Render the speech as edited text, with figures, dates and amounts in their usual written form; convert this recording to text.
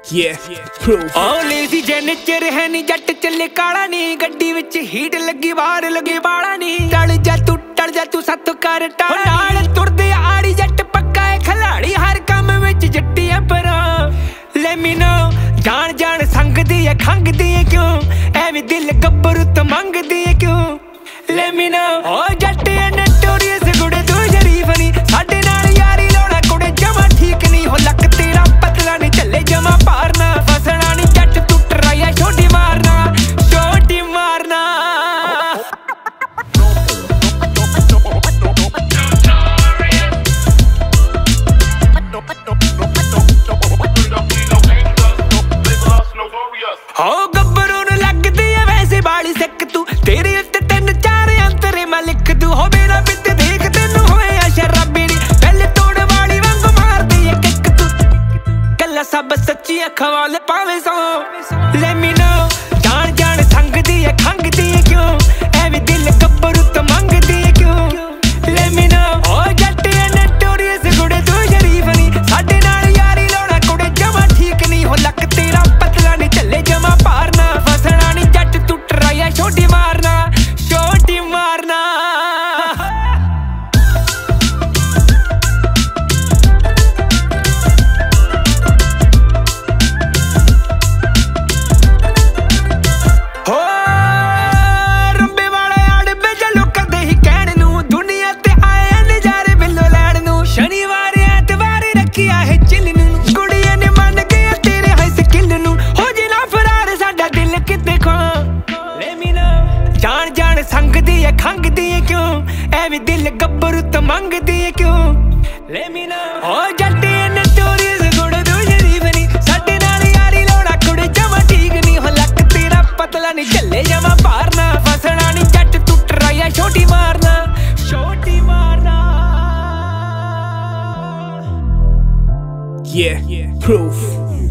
proof lazy जेनेचर है नी जट चले काला नी गड्डी विच हीट लगी बाहर लगे बाला नी टल जा तू सत कर टाला नाल तुरदे आड़ी जट पक्का है खिलाड़ी हर काम विच जट्टियां परा let me know जान जान संगदी है खंगदी है क्यों एवें दिल गब्बरू तो मंगदी है क्यों let me know ओ जट नोटोरियस गुड़े तू शरीफ नी साडे नाल यारी लाउणा कुड़े जमा ठीक नी हो लक तेरा पतला नी चले जमा पारना फसना नी जट तू टराया छोटी मारना हो गब्बरू नूं लगदी है वैसे बाली सिक तू तेरे उत्ते 3-4 अंतरे मैं लिख दूं हो मेरा बिंद देख तैनूं होया शराबी नी पहले तोड़ वाली वांगू मारदी है किक तू गल्लां सब सच्ची अखां वाले पावे सौ let me know जान जान संगदी है खंगदी है क्यों एवें दिल गब्बरू तो मंगदी है क्यों let me know ओ जट नोटोरियस गुड़े तू शरीफ नी साडे नाल यारी लाउणा कुड़े जमा ठीक नी हो लक तेरा पतला नी चले जमा पारना फसना नी जट तू टराया छोटी मारना हो रंबे वाले आड़ बेजा लोकां दे ही कहण नूं दुनिया ते आए नज़ारे बिल्लो लैण नूं शनिवार ऐतवार रखिया है चिल नूं कुड़ियां ने मन गया तेरे हाई स्किल नूं हो जिना फरार साडा दिल किते खो let me know जान जान संगदी है खंगदी है क्यों एवें दिल गब्बरू तो मंगदी है क्यों let me know ओ जट नोटोरियस गुड़े तू शरीफ नी साडे नाल यारी लाउणा कुड़े जमा ठीक नी हो लक तेरा पतला नी चले जमा पारना फसना नी जट तू टराया छोटी मारना proof